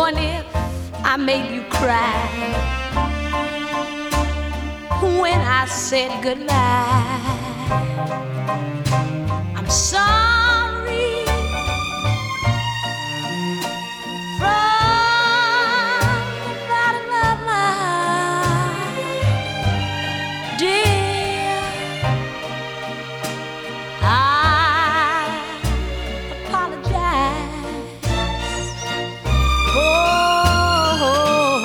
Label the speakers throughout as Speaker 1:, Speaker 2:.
Speaker 1: and if I made you cry when I said goodbye, I'm sorry from the bottom of my heart, dear. I apologize. Oh,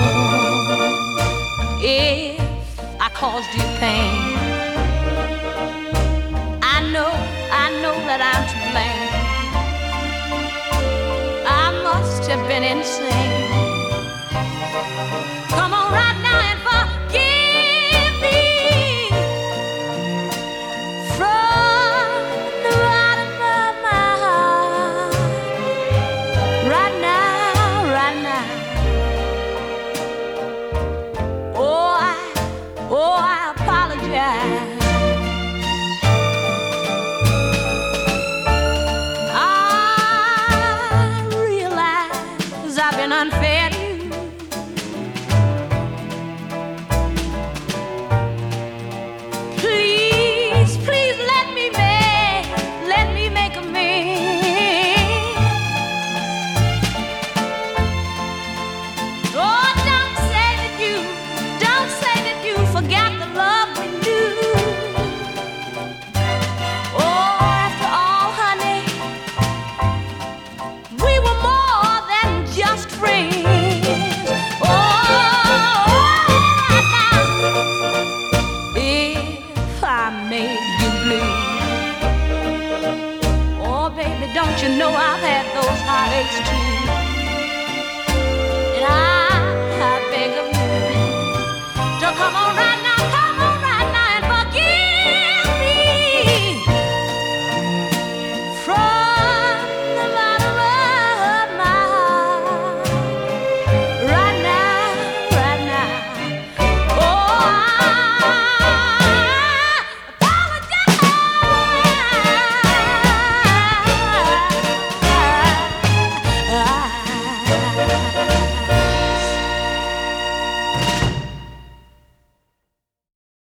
Speaker 1: if I caused you pain, I know that I'm to blame. I must have been insane. Come on right now and forgive me from the bottom of my heart. Right now, right now. Oh, I apologize. I've been unfair to you. Please, please let me make amends. Oh, don't say that you forgot the love we knew. Oh, after all, honey, we were more than just friends. Oh, now, if I made you blue, oh, baby, don't you know I've had those heartaches too.